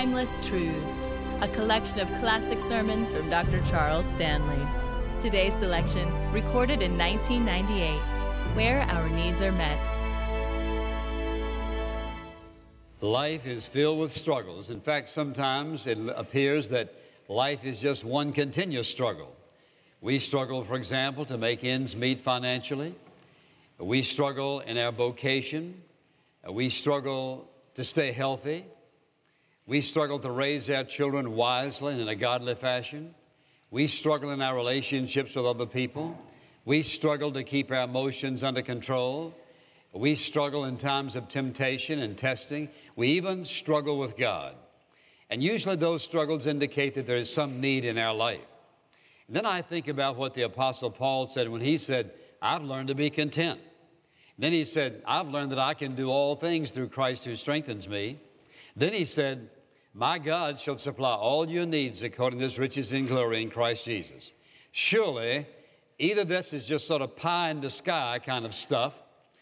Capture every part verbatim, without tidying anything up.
Timeless Truths, a collection of classic sermons from Doctor Charles Stanley. Today's selection, recorded in nineteen ninety-eight, Where Our Needs Are Met. Life is filled with struggles. In fact, sometimes it appears that life is just one continuous struggle. We struggle, for example, to make ends meet financially. We struggle in our vocation. We struggle to stay healthy. We struggle to raise our children wisely and in a godly fashion. We struggle in our relationships with other people. We struggle to keep our emotions under control. We struggle in times of temptation and testing. We even struggle with God. And usually those struggles indicate that there is some need in our life. And then I think about what the Apostle Paul said when he said, I've learned to be content. And then he said, I've learned that I can do all things through Christ who strengthens me. Then he said, my God shall supply all your needs according to his riches in glory in Christ Jesus. Surely, either this is just sort of pie in the sky kind of stuff,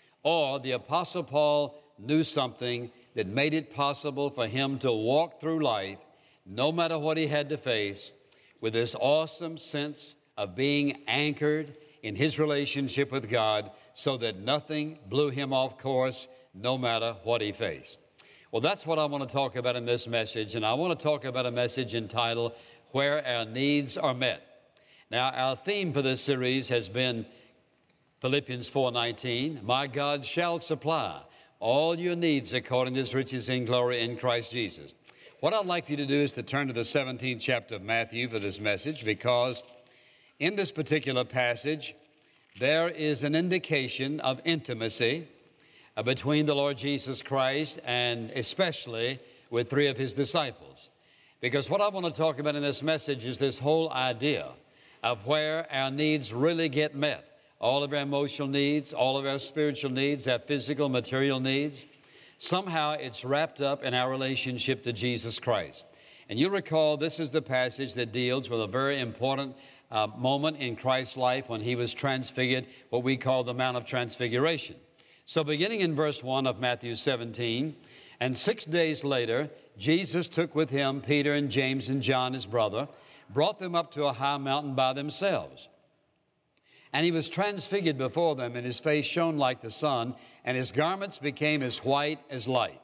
or the Apostle Paul knew something that made it possible for him to walk through life, no matter what he had to face, with this awesome sense of being anchored in his relationship with God so that nothing blew him off course, no matter what he faced. Well, that's what I want to talk about in this message, and I want to talk about a message entitled, Where Our Needs Are Met. Now, our theme for this series has been Philippians four nineteen, my God shall supply all your needs according to his riches in glory in Christ Jesus. What I'd like you to do is to turn to the seventeenth chapter of Matthew for this message, because in this particular passage, there is an indication of intimacy uh, between the Lord Jesus Christ and especially with three of his disciples. Because what I want to talk about in this message is this whole idea of where our needs really get met. All of our emotional needs, all of our spiritual needs, our physical, material needs. Somehow it's wrapped up in our relationship to Jesus Christ. And you'll recall this is the passage that deals with a very important uh, moment in Christ's life when he was transfigured, what we call the Mount of Transfiguration. So beginning in verse one of Matthew seventeen, and six days later, Jesus took with him Peter and James and John, his brother, brought them up to a high mountain by themselves. And he was transfigured before them, and his face shone like the sun, and his garments became as white as light.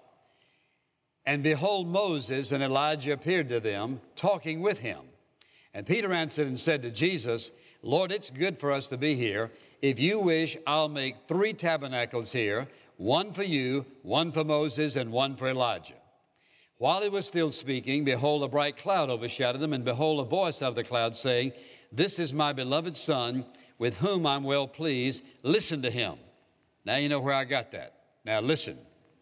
And behold, Moses and Elijah appeared to them, talking with him. And Peter answered and said to Jesus, Lord, it's good for us to be here. If you wish, I'll make three tabernacles here, one for you, one for Moses, and one for Elijah. While he was still speaking, behold, a bright cloud overshadowed them, and behold, a voice out of the cloud saying, this is my beloved Son, with whom I'm well pleased. Listen to him. Now you know where I got that. Now listen.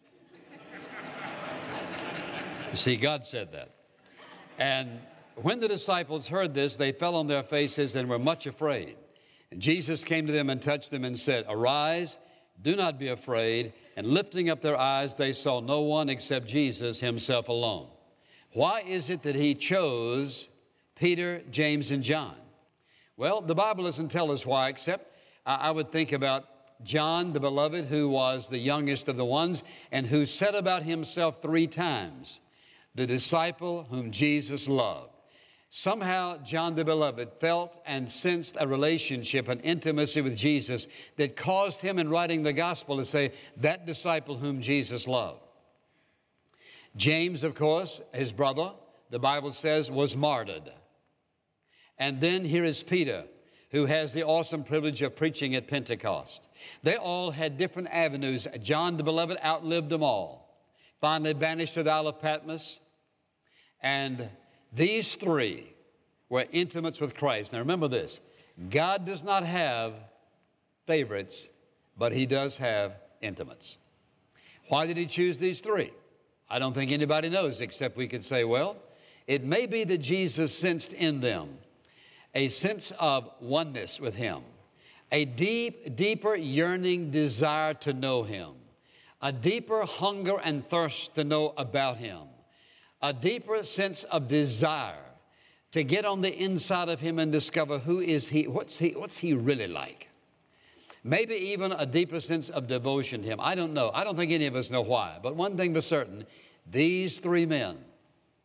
You see, God said that. And when the disciples heard this, they fell on their faces and were much afraid. And Jesus came to them and touched them and said, arise, do not be afraid. And lifting up their eyes, they saw no one except Jesus himself alone. Why is it that he chose Peter, James, and John? Well, the Bible doesn't tell us why, except I would think about John, the beloved, who was the youngest of the ones and who said about himself three times, the disciple whom Jesus loved. Somehow, John the beloved felt and sensed a relationship, an intimacy with Jesus that caused him in writing the gospel to say, that disciple whom Jesus loved. James, of course, his brother, the Bible says, was martyred. And then here is Peter, who has the awesome privilege of preaching at Pentecost. They all had different avenues. John the beloved outlived them all. Finally banished to the Isle of Patmos. And these three were intimates with Christ. Now remember this, God does not have favorites, but he does have intimates. Why did he choose these three? I don't think anybody knows, except we could say, well, it may be that Jesus sensed in them a sense of oneness with him, a deep, deeper yearning desire to know him, a deeper hunger and thirst to know about him, a deeper sense of desire to get on the inside of him and discover who is he, what's he, what's he really like. Maybe even a deeper sense of devotion to him. I don't know. I don't think any of us know why. But one thing for certain, these three men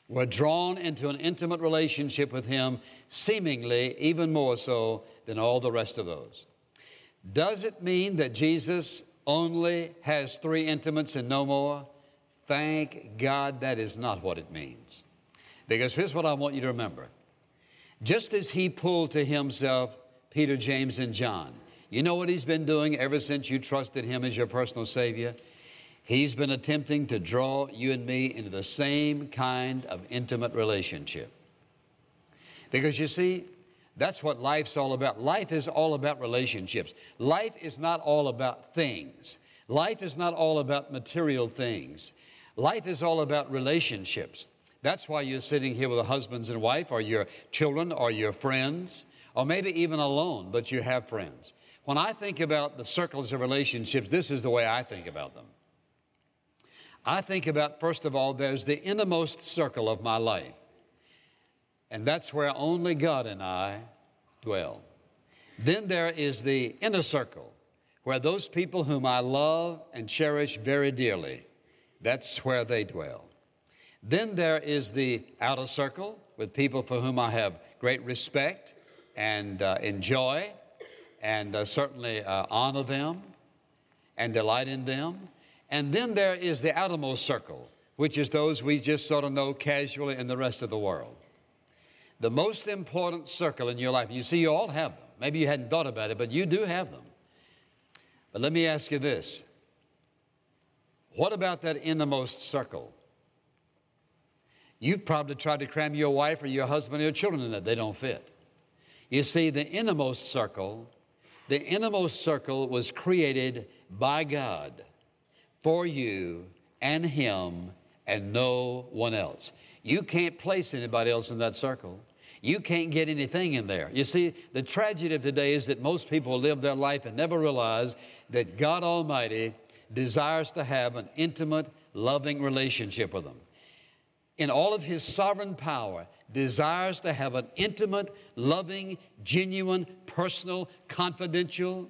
We're drawn into an intimate relationship with Him, seemingly even more so than all the rest of those. Does it mean that Jesus only has three intimates and no more? Thank God that is not what it means. Because here's what I want you to remember. Just as He pulled to Himself Peter, James, and John, you know what He's been doing ever since you trusted Him as your personal Savior? He's been attempting to draw you and me into the same kind of intimate relationship. Because you see, that's what life's all about. Life is all about relationships. Life is not all about things. Life is not all about material things. Life is all about relationships. That's why you're sitting here with a husband and wife, or your children, or your friends, or maybe even alone, but you have friends. When I think about the circles of relationships, this is the way I think about them. I think about, first of all, there's the innermost circle of my life. And that's where only God and I dwell. Then there is the inner circle, where those people whom I love and cherish very dearly, that's where they dwell. Then there is the outer circle, with people for whom I have great respect and uh, enjoy and uh, certainly uh, honor them and delight in them. And then there is the outermost circle, which is those we just sort of know casually in the rest of the world. The most important circle in your life, you see, you all have them. Maybe you hadn't thought about it, but you do have them. But let me ask you this. What about that innermost circle? You've probably tried to cram your wife or your husband or your children in that. They don't fit. You see, the innermost circle, the innermost circle was created by God for you and Him and no one else. You can't place anybody else in that circle. You can't get anything in there. You see, the tragedy of today is that most people live their life and never realize that God Almighty desires to have an intimate, loving relationship with them. In all of His sovereign power, desires to have an intimate, loving, genuine, personal, confidential,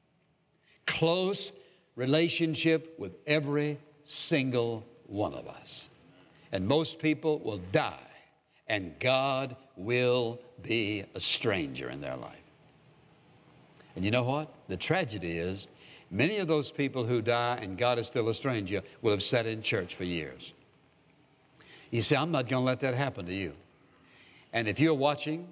close relationship with every single one of us. And most people will die, and God will be a stranger in their life. And you know what? The tragedy is, many of those people who die and God is still a stranger will have sat in church for years. You see, I'm not going to let that happen to you. And if you're watching,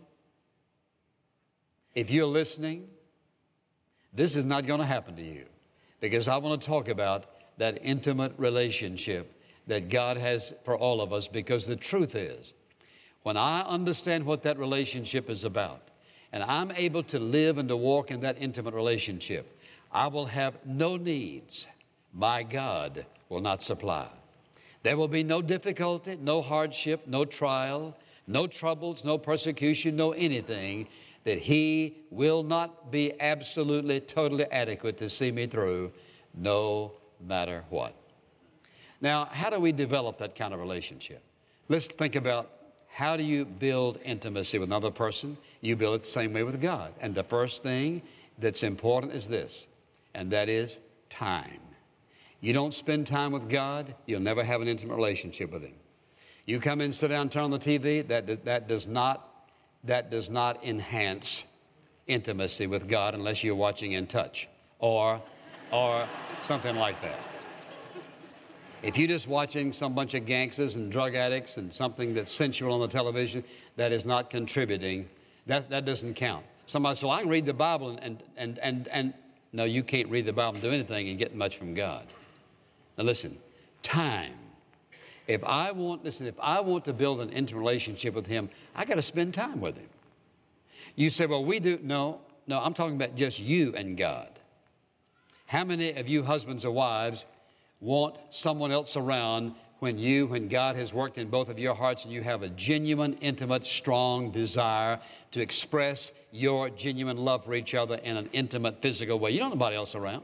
if you're listening, this is not going to happen to you. Because I want to talk about that intimate relationship that God has for all of us. Because the truth is, when I understand what that relationship is about, and I'm able to live and to walk in that intimate relationship, I will have no needs my God will not supply. There will be no difficulty, no hardship, no trial, no troubles, no persecution, no anything that He will not be absolutely, totally adequate to see me through, no matter what. Now, how do we develop that kind of relationship? Let's think about, how do you build intimacy with another person? You build it the same way with God. And the first thing that's important is this, and that is time. You don't spend time with God, you'll never have an intimate relationship with Him. You come in, sit down, turn on the T V, that, that does not that does not enhance intimacy with God unless you're watching In Touch or, or something like that. If you're just watching some bunch of gangsters and drug addicts and something that's sensual on the television, that is not contributing. That, that doesn't count. Somebody says, well, I can read the Bible and, and, and, and, and no, you can't read the Bible and do anything and get much from God. Now listen, time. If I want, listen, if I want to build an intimate relationship with Him, I got to spend time with Him. You say, well, we do. No, no, I'm talking about just you and God. How many of you husbands or wives want someone else around when you, when God has worked in both of your hearts and you have a genuine, intimate, strong desire to express your genuine love for each other in an intimate, physical way? You don't want nobody else around.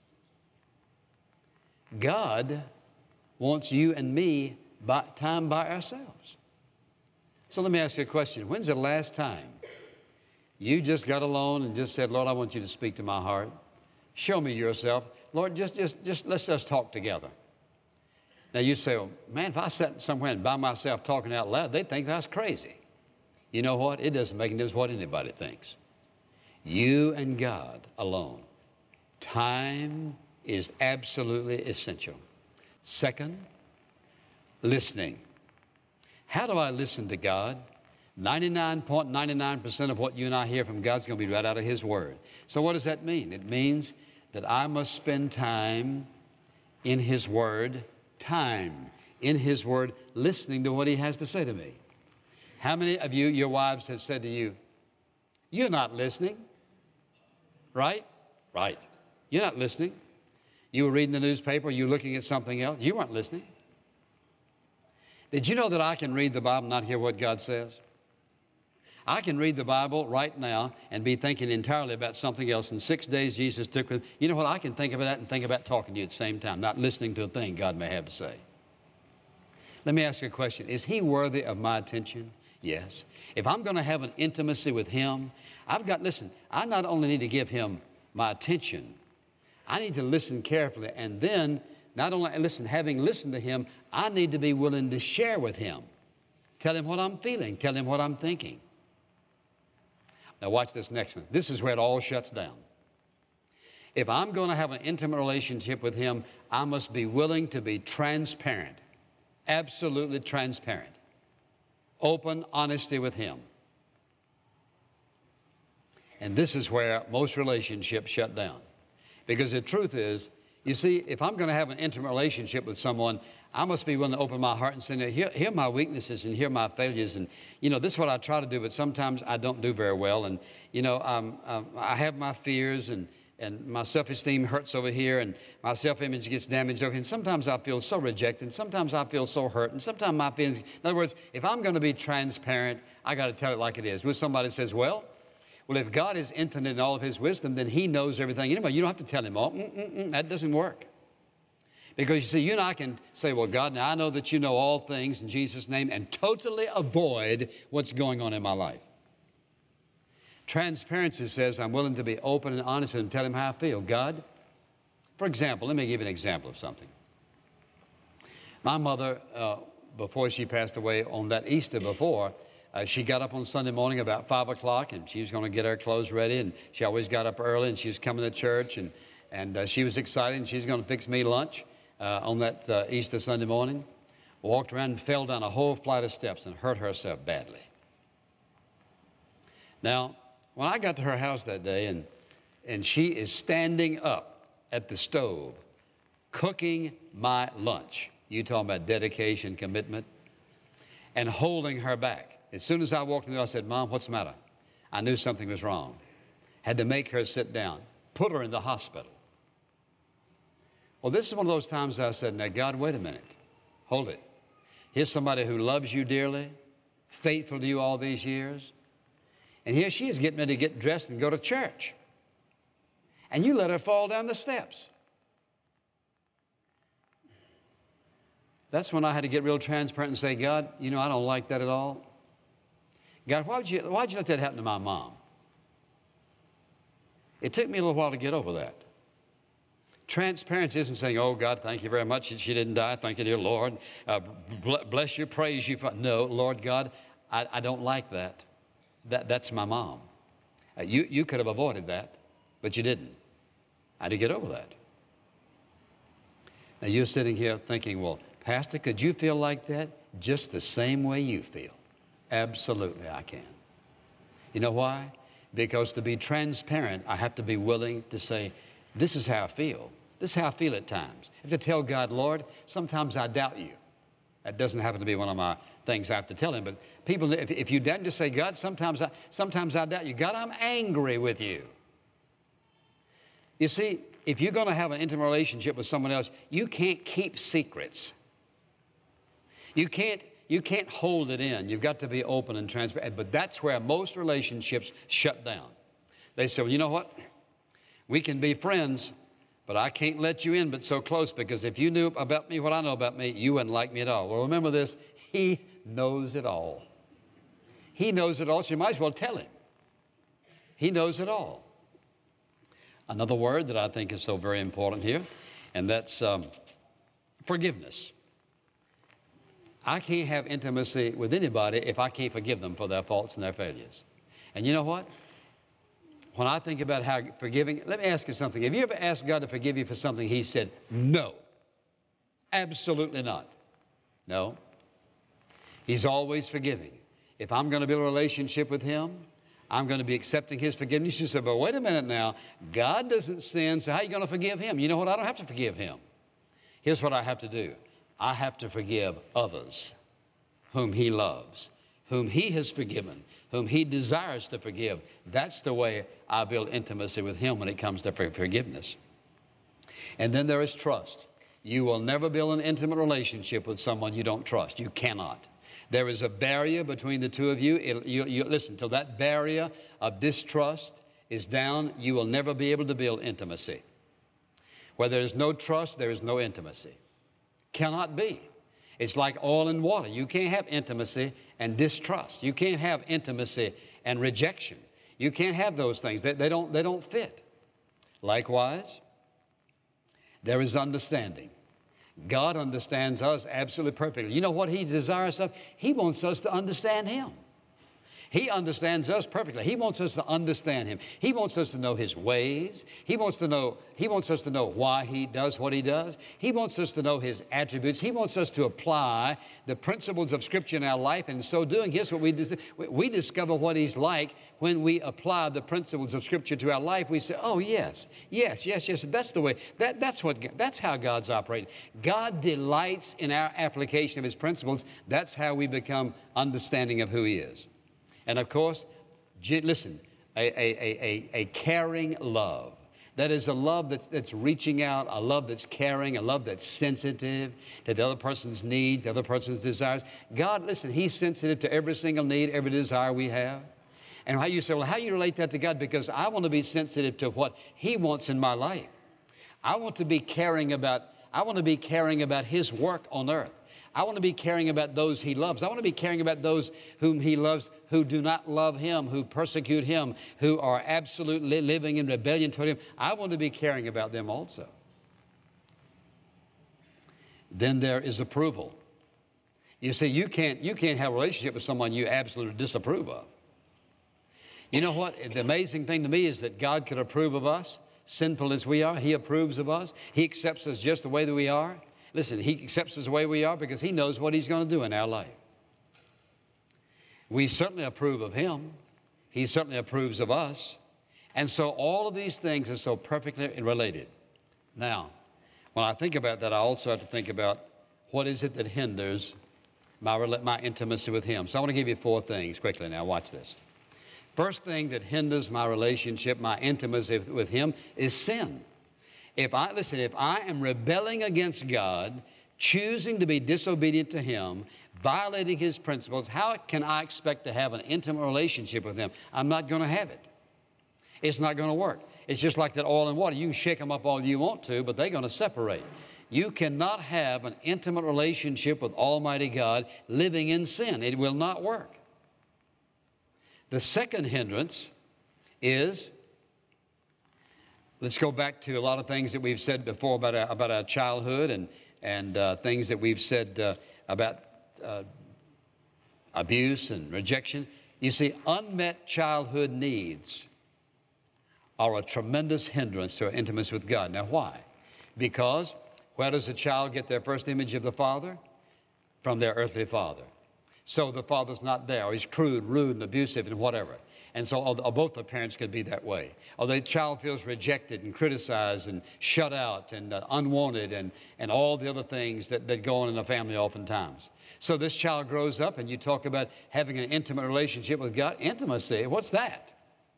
God wants you and me by time by ourselves. So let me ask you a question. When's the last time you just got alone and just said, Lord, I want you to speak to my heart. Show me yourself. Lord, just, just, just let's just talk together. Now you say, well, man, if I sat somewhere and by myself talking out loud, they'd think that's crazy. You know what? It doesn't make any difference what anybody thinks. You and God alone. Time is absolutely essential. Second, listening. How do I listen to God? ninety-nine point nine nine percent of what you and I hear from God is going to be right out of His Word. So what does that mean? It means that I must spend time in His Word, time in His Word, listening to what He has to say to me. How many of you, your wives have said to you, you're not listening, right? Right. You're not listening. You were reading the newspaper, you were looking at something else, you weren't listening. Did you know that I can read the Bible and not hear what God says? I can read the Bible right now and be thinking entirely about something else. In six days, Jesus took with, you know what, I can think about that and think about talking to you at the same time, not listening to a thing God may have to say. Let me ask you a question. Is He worthy of my attention? Yes. If I'm going to have an intimacy with Him, I've got, listen, I not only need to give Him my attention, I need to listen carefully. And then, not only listen, having listened to Him, I need to be willing to share with Him. Tell Him what I'm feeling. Tell Him what I'm thinking. Now watch this next one. This is where it all shuts down. If I'm going to have an intimate relationship with Him, I must be willing to be transparent. Absolutely transparent. Open honesty with Him. And this is where most relationships shut down. Because the truth is, you see, if I'm going to have an intimate relationship with someone, I must be willing to open my heart and say, here, here are my weaknesses and here are my failures. And, you know, this is what I try to do, but sometimes I don't do very well. And, you know, um, um, I have my fears and, and my self-esteem hurts over here and my self-image gets damaged over here. And sometimes I feel so rejected. And sometimes I feel so hurt. And sometimes my feelings, in other words, if I'm going to be transparent, I got to tell it like it is. When somebody says, well, well, if God is infinite in all of His wisdom, then He knows everything. Anyway, you don't have to tell Him all. Mm-mm-mm, that doesn't work. Because you see, you and I can say, well, God, now I know that you know all things in Jesus' name and totally avoid what's going on in my life. Transparency says I'm willing to be open and honest and tell Him how I feel. God, for example, let me give you an example of something. My mother, uh, before she passed away on that Easter before, uh, she got up on Sunday morning about five o'clock and she was going to get her clothes ready, and she always got up early and she was coming to church, and, and uh, she was excited and she was going to fix me lunch. Uh, on that uh, Easter Sunday morning, walked around and fell down a whole flight of steps and hurt herself badly. Now, when I got to her house that day, and, and she is standing up at the stove, cooking my lunch, you talking about dedication, commitment, and holding her back. As soon as I walked in there, I said, Mom, what's the matter? I knew something was wrong. Had to make her sit down, put her in the hospital. Well, this is one of those times I said, now, God, wait a minute. Hold it. Here's somebody who loves you dearly, faithful to you all these years. And here she is getting ready to get dressed and go to church. And you let her fall down the steps. That's when I had to get real transparent and say, God, you know, I don't like that at all. God, why would you, why'd you let that happen to my mom? It took me a little while to get over that. Transparency isn't saying, oh, God, thank you very much that she didn't die. Thank you, dear Lord. Uh, bless you, praise you. For... No, Lord God, I, I don't like that. that. That's my mom. Uh, you, you could have avoided that, but you didn't. I had to get over that. Now, you're sitting here thinking, well, Pastor, could you feel like that? Just the same way you feel. Absolutely, I can. You know why? Because to be transparent, I have to be willing to say, this is how I feel. This is how I feel at times. I have to tell God, Lord, sometimes I doubt you. That doesn't happen to be one of my things I have to tell Him. But people, if, if you doubt, just say, God, sometimes I, sometimes I doubt you. God, I'm angry with you. You see, if you're going to have an intimate relationship with someone else, you can't keep secrets. You can't, you can't hold it in. You've got to be open and transparent. But that's where most relationships shut down. They say, well, you know what? We can be friends, but I can't let you in but so close, because if you knew about me what I know about me, you wouldn't like me at all. Well, remember this, He knows it all. He knows it all, so you might as well tell Him. He knows it all. Another word that I think is so very important here, and that's um, forgiveness. I can't have intimacy with anybody if I can't forgive them for their faults and their failures. And you know what? When I think about how forgiving, let me ask you something. Have you ever asked God to forgive you for something He said, no, absolutely not? No. He's always forgiving. If I'm going to build a relationship with Him, I'm going to be accepting His forgiveness. You say, but wait a minute now. God doesn't sin, so how are you going to forgive Him? You know what? I don't have to forgive Him. Here's what I have to do. I have to forgive others whom He loves, whom He has forgiven, whom He desires to forgive. That's the way I build intimacy with Him when it comes to forgiveness. And then there is trust. You will never build an intimate relationship with someone you don't trust. You cannot. There is a barrier between the two of you. It, you, you listen, till that barrier of distrust is down, you will never be able to build intimacy. Where there is no trust, there is no intimacy. Cannot be. It's like oil and water. You can't have intimacy and distrust. You can't have intimacy and rejection. You can't have those things. They, they don't, they don't fit. Likewise, there is understanding. God understands us absolutely perfectly. You know what He desires of? He wants us to understand Him. He understands us perfectly. He wants us to understand Him. He wants us to know His ways. He wants to know, He wants us to know why He does what He does. He wants us to know His attributes. He wants us to apply the principles of Scripture in our life. And in so doing, here's what we do. We discover what He's like when we apply the principles of Scripture to our life. We say, oh, yes, yes, yes, yes. That's the way. That, that's, what, that's how God's operating. God delights in our application of His principles. That's how we become understanding of who He is. And of course, listen, a, a, a, a caring love. That is a love that's, that's reaching out, a love that's caring, a love that's sensitive to the other person's needs, the other person's desires. God, listen, He's sensitive to every single need, every desire we have. And how you say, well, how do you relate that to God? Because I want to be sensitive to what He wants in my life. I want to be caring about, I want to be caring about His work on earth. I want to be caring about those He loves. I want to be caring about those whom He loves who do not love Him, who persecute Him, who are absolutely living in rebellion toward Him. I want to be caring about them also. Then there is approval. You see, you can't, you can't have a relationship with someone you absolutely disapprove of. You know what? The amazing thing to me is that God could approve of us, sinful as we are. He approves of us. He accepts us just the way that we are. Listen, He accepts us the way we are because He knows what He's going to do in our life. We certainly approve of Him. He certainly approves of us. And so all of these things are so perfectly related. Now, when I think about that, I also have to think about what is it that hinders my, my intimacy with Him. So I want to give you four things quickly now. Watch this. First thing that hinders my relationship, my intimacy with Him is sin. If I, listen, if I am rebelling against God, choosing to be disobedient to Him, violating His principles, how can I expect to have an intimate relationship with Him? I'm not going to have it. It's not going to work. It's just like that oil and water. You can shake them up all you want to, but they're going to separate. You cannot have an intimate relationship with Almighty God living in sin. It will not work. The second hindrance is, let's go back to a lot of things that we've said before about our, about our childhood and, and uh, things that we've said uh, about uh, abuse and rejection. You see, unmet childhood needs are a tremendous hindrance to our intimacy with God. Now, why? Because where does a child get their first image of the father? From their earthly father. So the father's not there, or he's crude, rude, and abusive, and whatever. And so or both the parents could be that way. Or the child feels rejected and criticized and shut out and uh, unwanted and, and all the other things that, that go on in a family oftentimes. So this child grows up and you talk about having an intimate relationship with God. Intimacy, what's that?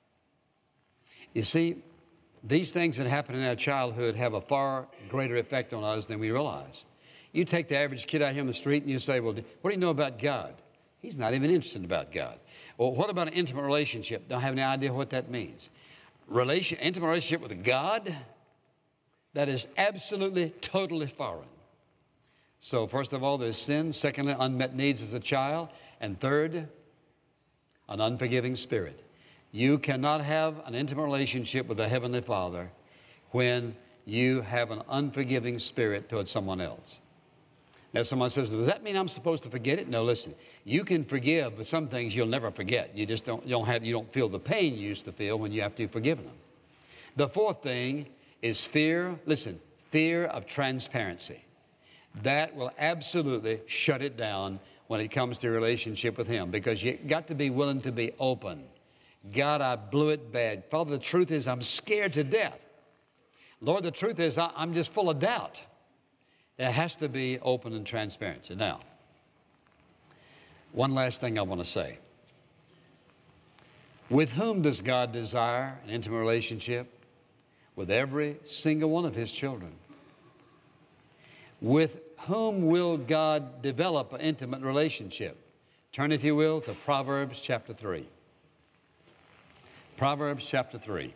You see, these things that happen in our childhood have a far greater effect on us than we realize. You take the average kid out here on the street and you say, well, what do you know about God? He's not even interested about God. Well, what about an intimate relationship? Don't have any idea what that means. Relation, intimate relationship with God, that is absolutely, totally foreign. So first of all, there's sin. Secondly, unmet needs as a child. And third, an unforgiving spirit. You cannot have an intimate relationship with the Heavenly Father when you have an unforgiving spirit towards someone else. Now, someone says, does that mean I'm supposed to forget it? No, listen, you can forgive, but some things you'll never forget. You just don't, you don't have, you don't feel the pain you used to feel when you have to forgive them. The fourth thing is fear, listen, fear of transparency. That will absolutely shut it down when it comes to your relationship with Him, because you got to be willing to be open. God, I blew it bad. Father, the truth is I'm scared to death. Lord, the truth is I, I'm just full of doubt. It has to be open and transparency. Now, one last thing I want to say. With whom does God desire an intimate relationship? With every single one of His children. With whom will God develop an intimate relationship? Turn, if you will, to Proverbs chapter three. Proverbs chapter three.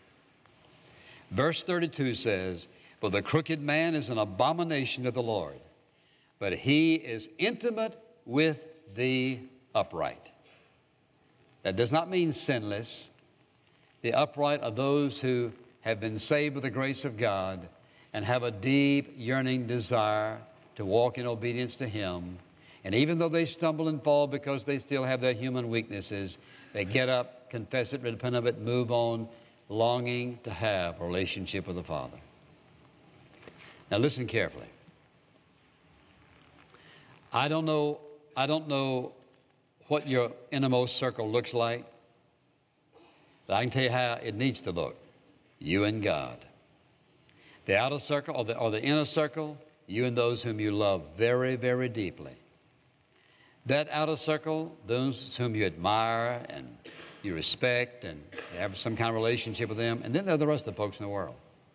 Verse thirty-two says, "For the crooked man is an abomination to the Lord, but he is intimate with the upright." That does not mean sinless. The upright are those who have been saved by the grace of God and have a deep, yearning desire to walk in obedience to Him. And even though they stumble and fall because they still have their human weaknesses, they get up, confess it, repent of it, move on, longing to have a relationship with the Father. Now listen carefully. I don't know, I don't know what your innermost circle looks like, but I can tell you how it needs to look. You and God. The outer circle or the, or the inner circle, you and those whom you love very, very deeply. That outer circle, those whom you admire and you respect and you have some kind of relationship with them, and then there are the rest of the folks in the world.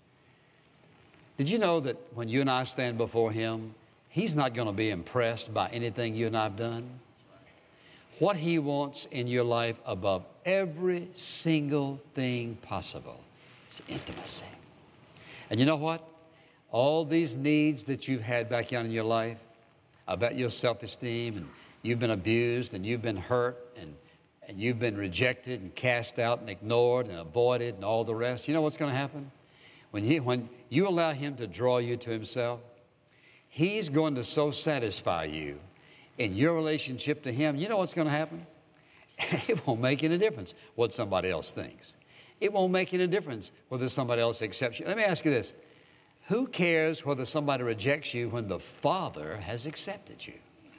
Did you know that when you and I stand before Him, He's not going to be impressed by anything you and I have done? What He wants in your life above every single thing possible is intimacy. And you know what? All these needs that you've had back down in your life about your self-esteem, and you've been abused and you've been hurt and, and you've been rejected and cast out and ignored and avoided and all the rest. You know what's going to happen? When you, when you allow Him to draw you to Himself, He's going to so satisfy you in your relationship to Him. You know what's going to happen? It won't make any difference what somebody else thinks. It won't make any difference whether somebody else accepts you. Let me ask you this. Who cares whether somebody rejects you when the Father has accepted you?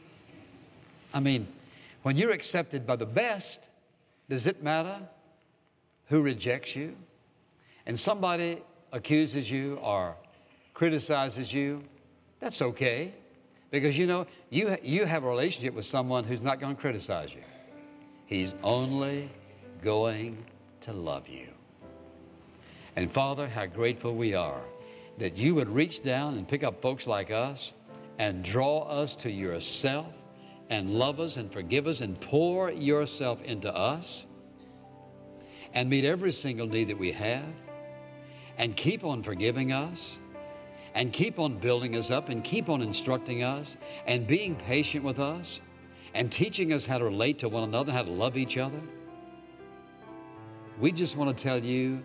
I mean, when you're accepted by the best, does it matter who rejects you? And somebody accuses you or criticizes you, that's okay. Because, you know, you, you have a relationship with someone who's not going to criticize you. He's only going to love you. And Father, how grateful we are that you would reach down and pick up folks like us and draw us to yourself and love us and forgive us and pour yourself into us and meet every single need that we have and keep on forgiving us and keep on building us up and keep on instructing us and being patient with us and teaching us how to relate to one another, how to love each other. We just want to tell you,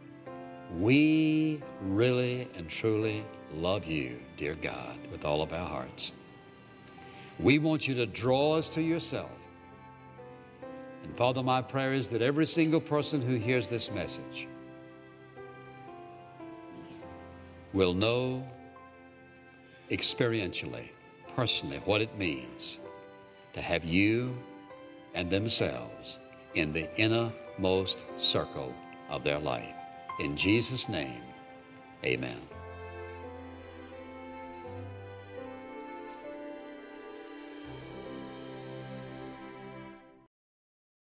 we really and truly love you, dear God, with all of our hearts. We want you to draw us to yourself. And Father, my prayer is that every single person who hears this message will know experientially, personally, what it means to have you and themselves in the innermost circle of their life. In Jesus' name, amen.